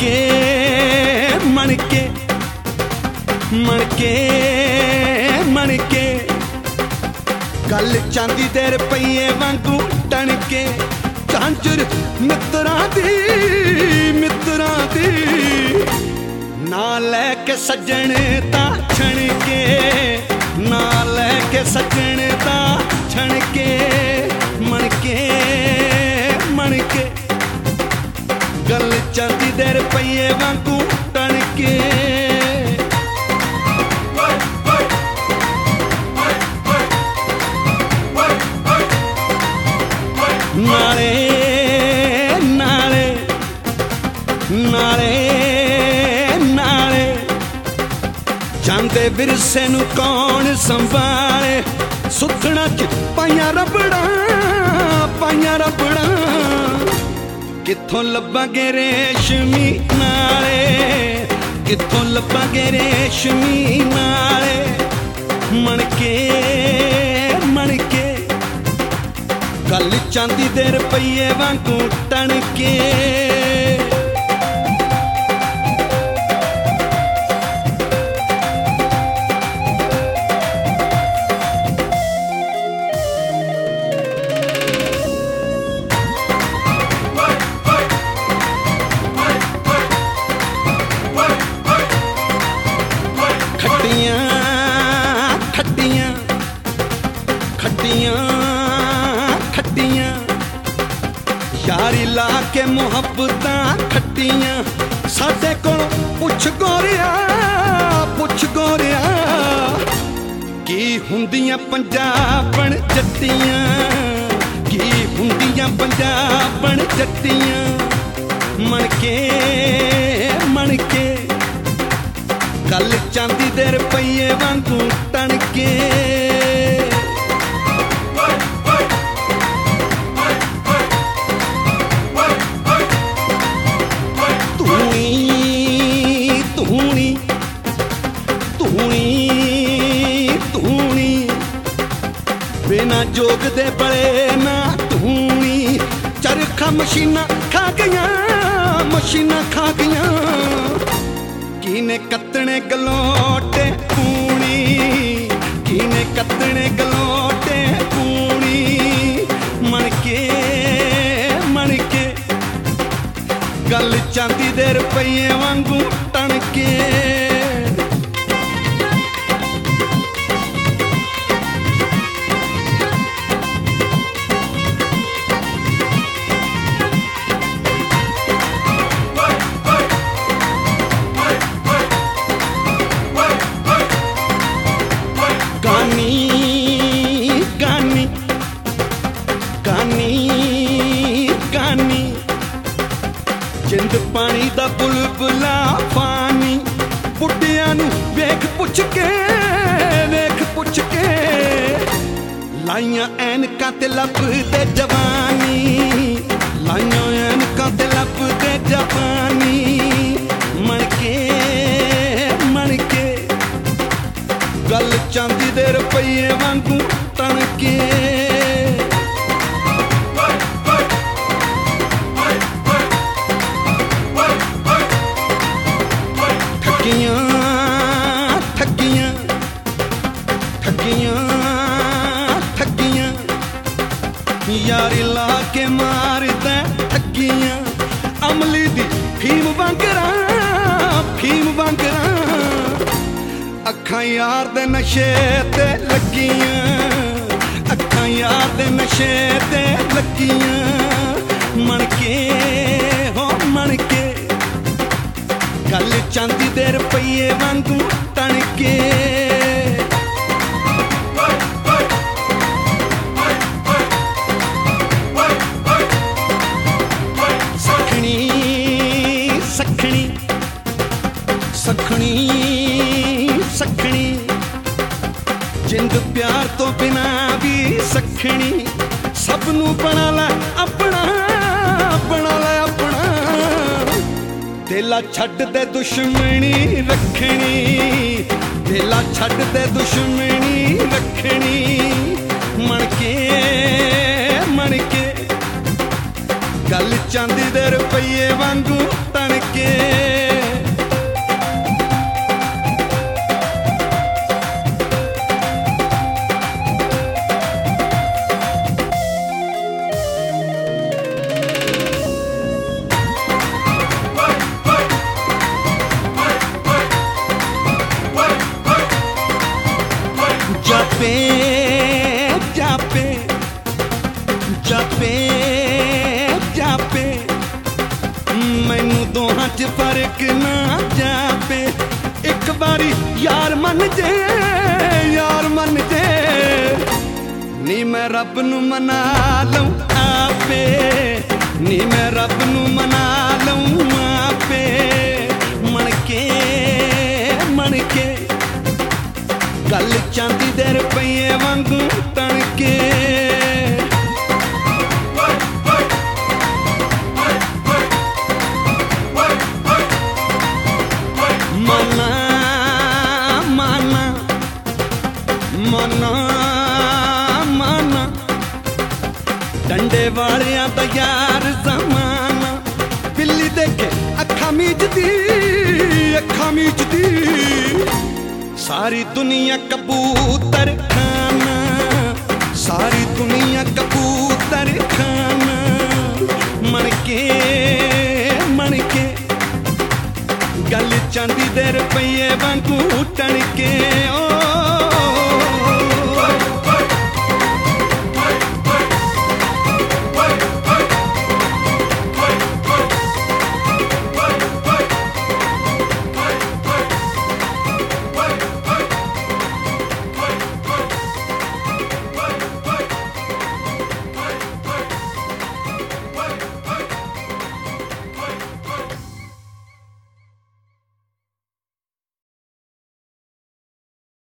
के मन के मन के मन के गल चांदी दे रुपये वांगू टन के झांझर मित्रां दी ना लैके सज्जण तां छण के ना लैके सज्जण तां छण के मन के गल चांदी दे रुपये वांगू टन के नाले नाले नाले नाले जांदे विरसे नू कौन संभाले सुथना च पाइयां रबड़ा कित्थों लब्बांगे रेशमी नाले कित्थों लब्बांगे रेशमी नाले मन के गल चांदी दे रुपये वांगू टन के खट्टियां खट्टियां खट्टियां खट्टियां यारी ला के मुहब्बतां खट्टियां साडे कोल पुछ गोरिया की हुंदियां पंजाबण जट्टियां की हुंदियां पंजाबण जट्टियां मन के गल चांदी दे रुपये वांगू टन के बिना जोग दे बड़े ना धूनी चरखा मशीना खा गया कीने कतने गलोटे पूनी कीने कतने गलोटे पूनी मन के गल चांदी दे रुपये वांगू टन के गानी जिंद पानी दा बुलबुला पानी बुढ़िया नू वेख पुछ के लाइया ऐनकां ते लभदे जवानी लाइया ऐनकां ते लभदे जवानी मन के गल चांदी दे रुपये वांगू टन के ठगियां यारी ला के मारदा ठगियां अमली दी फीम वांगरा अखां यार दे नशे ते लगियां अखां यार दे नशे ते लगियां मन के गल चांदी दे रुपये वांगू टन के सखनी जिंद प्यार तो बिना भी सखनी सबनू बना लै अपना दिला छड्ड दे दुश्मनी रखनी दिला छड्ड दे दुश्मनी रखनी मन के गल चांदी दे रुपये वांगू तणके। जापे जापे जापे जापे मैनू दोहां च फर्क ना जापे। एक बारी यार मन जे नी मैं रब नू मना लऊं आपे, नी मैं रब नू मना लऊं आपे। मन के गल चांदी दे रुपये वांगू तणके। मना मना मना मना डंडे वालियां दा यार जमाना। बिल्ली देखे अखा मीचदी सारी दुनिया कबूतर खाना, सारी दुनिया कबूतर खाना। मन के गल चांदी दे रुपये वांगू तणके। ओ